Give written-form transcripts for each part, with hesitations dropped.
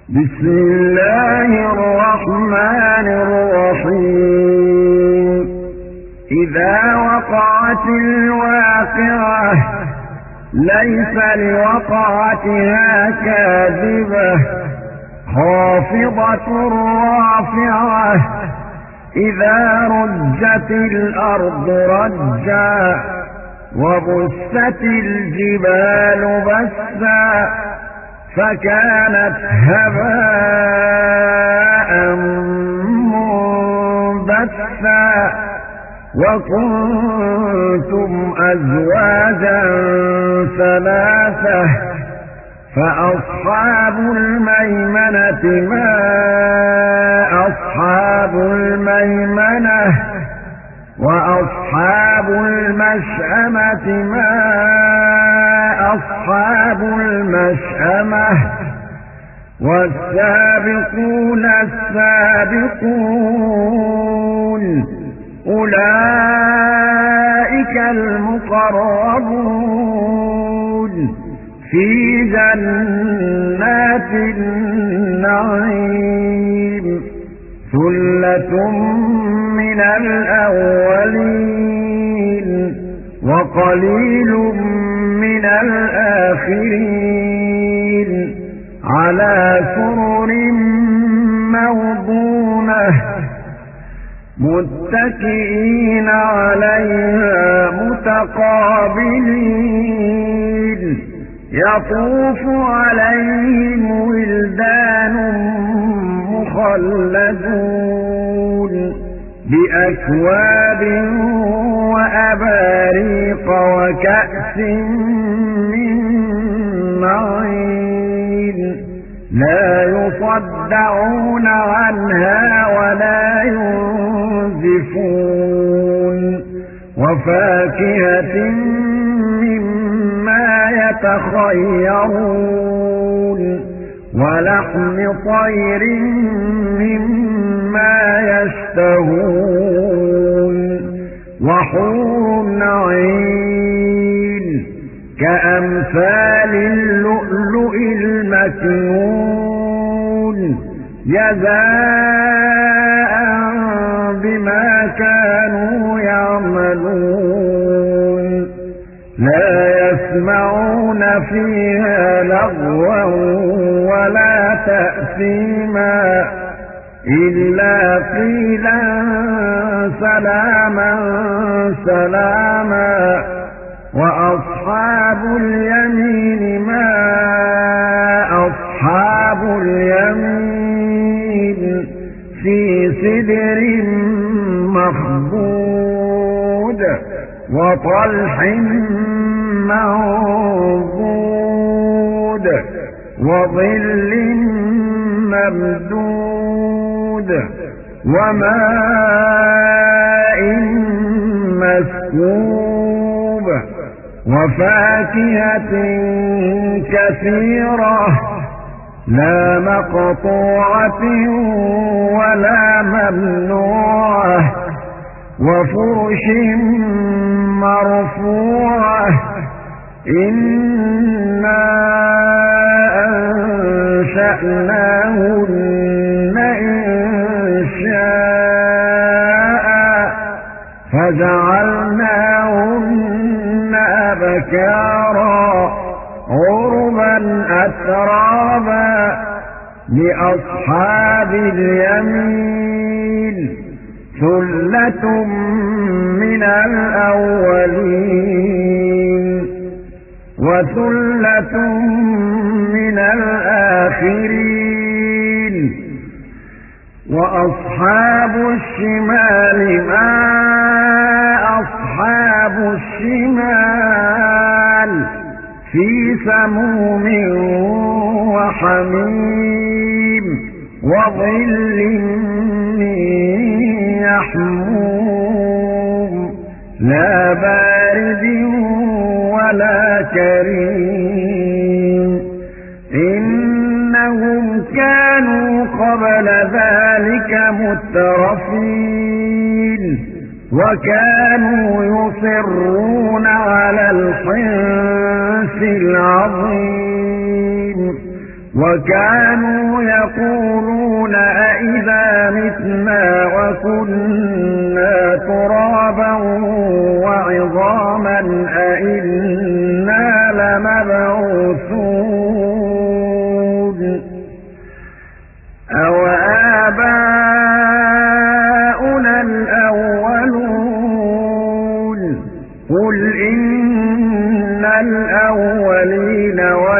بسم الله الرحمن الرحيم. إذا وقعت الواقعة ليس لوقعتها كاذبة خافضة رافعة إذا رجت الأرض رجا وبست الجبال بسا فكانت هباء منبثا وكنتم أزواجا ثلاثة فأصحاب الميمنة ما أصحاب الميمنة وأصحاب المشأمة ما أصحاب المشأمة والسابقون السابقون أولئك المقربون في جنات النعيم ثلة من الأولين وقليل من الآخرين على سرر موضونة متكئين عليها متقابلين يطوف عليهم ولدان مخلدون بأكواب وأباريق وكأس من معين لا يصدعون عنها ولا ينزفون وفاكهة مما يتخيرون ولحم طير مما يشتهون وحور عين كأمثال اللؤلؤ المكنون جزاء بما كانوا يعملون لا يسمعون فيها لغوا ولا تأثيما إلا قيلا سلاما سلاما وأصحاب اليمين ما أصحاب اليمين في سدر مخضود وطلح منضود وظل ممدود وماء مسكوب وفاكهة كثيرة لا مقطوعة ولا ممنوعة وفرش مرفوعة إنا أنشأناهن إنشاء فجعلناهن أبكارا عربا أترابا لأصحاب اليمين ثلة من الأولين وثلة من الآخرين وأصحاب الشمال ما أصحاب الشمال في سموم وحميم وظل من يحموم لا بارد ولا كريم إنهم كانوا قبل ذلك مترفين وكانوا يصرون على الحنث العظيم وكانوا يقولون أئذا متنا وكنا ترابا وعظاما أئنا لمبعوثون أو آباؤنا الأولون قل إن الأولين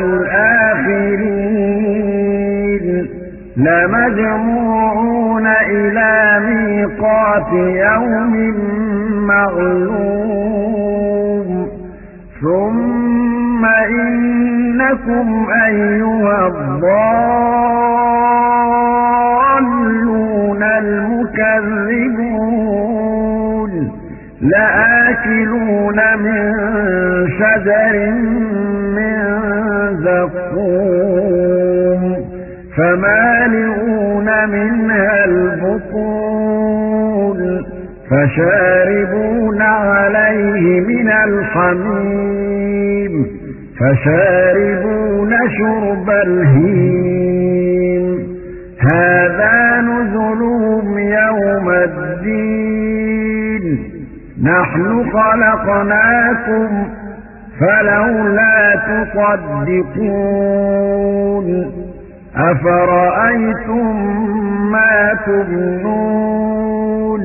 والآخرين لمجموعون إلى ميقات يوم معلوم ثم إنكم أيها الضالون المكذبون لآكلون من شجر من زقوم فمالئون منها البطون فشاربون عليه من الحميم فشاربون شرب الهيم هذا نزلهم يوم الدين نحن خلقناكم فلولا تصدقون أفرأيتم ما تمنون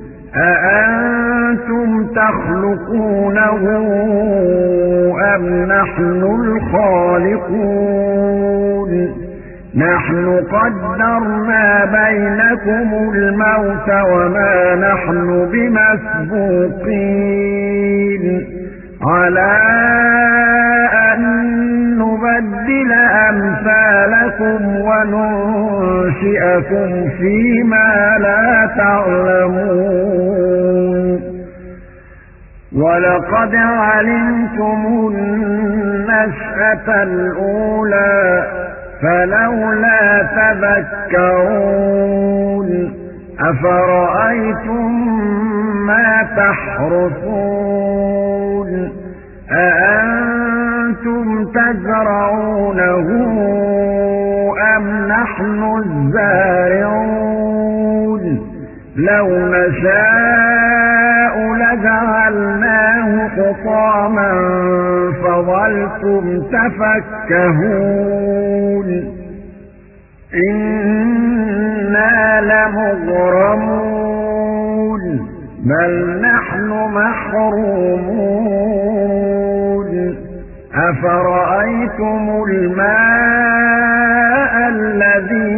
أأنتم تخلقونه أم نحن الخالقون نحن قدرنا بينكم الموت وما نحن بمسبوقين على أن نبدل أمثالكم وننشئكم فيما لا تعلمون ولقد علمتم النشأة الأولى فلولا تذكرون أفرأيتم ما تحرثون أأنتم تزرعونه أم نحن الزارعون لو نشاء لجعلناه حطاما فظلتم تفكهون إنا لمغرمون بل نحن محرومون أفرأيتم الماء الذي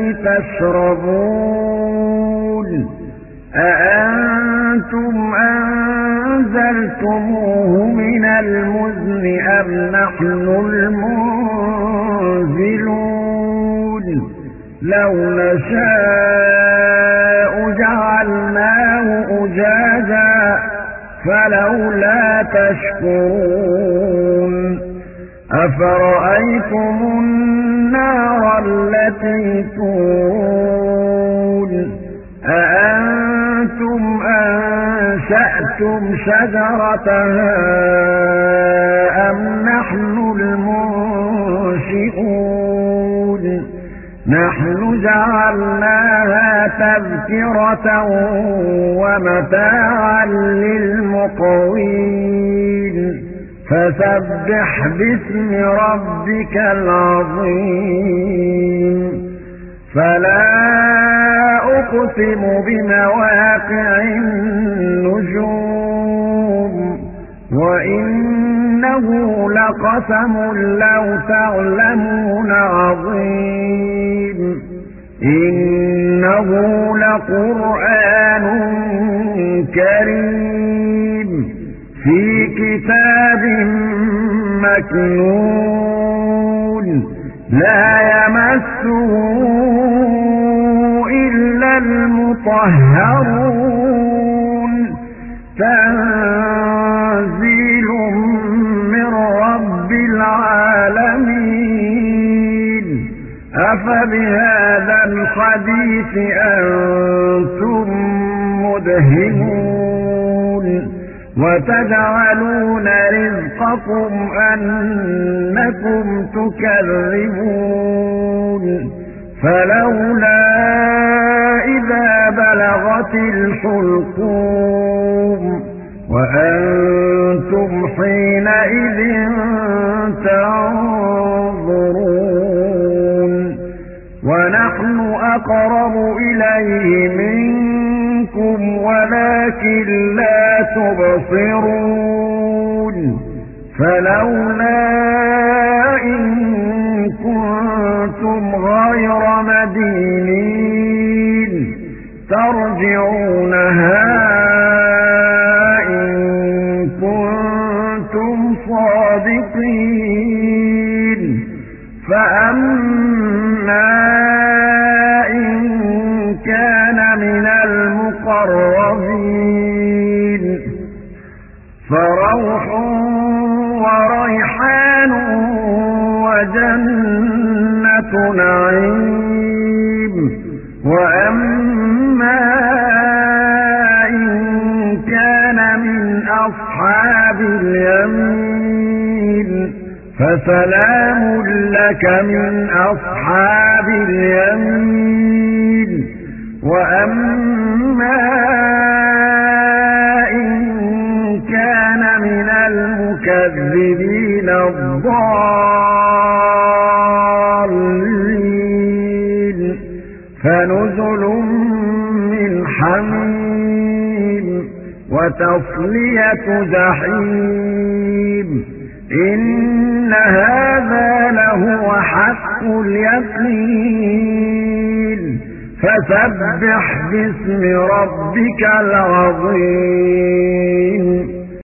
تشربون أأنتم أنزلتموه من المزن أم نحن المنزلون لو نشاء جعلناه أجاجا فلولا تشكرون أفرأيتم النار التي تورون أأنتم أنشأتم شجرتها أم نحن المنشئون نحن جعلناها تذكرة ومتاعا للمقوين فسبح باسم ربك العظيم فلا أقسم بمواقع النجوم وإنه لقسم لو تعلمون عظيم إنه لقرآن كريم في كتاب مكنون لا يمسه إلا المطهرون تنزيل من رب العالمين أفبهذا الحديث أنتم مدهنون وتجعلون رزقكم أنكم تكذبون فلولا إذا بلغت الحلقوم وأنتم حينئذ تنظرون ونحن أقرب إليه منكم ولكن لا تبصرون فلولا إن كنتم غير مدينين ترجعونها إن كنتم صادقين فأما إن كان من المقربين فروح وريحان وجنة نعيم وأما إن كان من أصحاب اليمين فسلام لك من أصحاب اليمين وأما إن كان من المكذبين الضالين فنزل من حميم وتصلية جحيم إن هذا لهو حق اليقين فسبح باسم ربك العظيم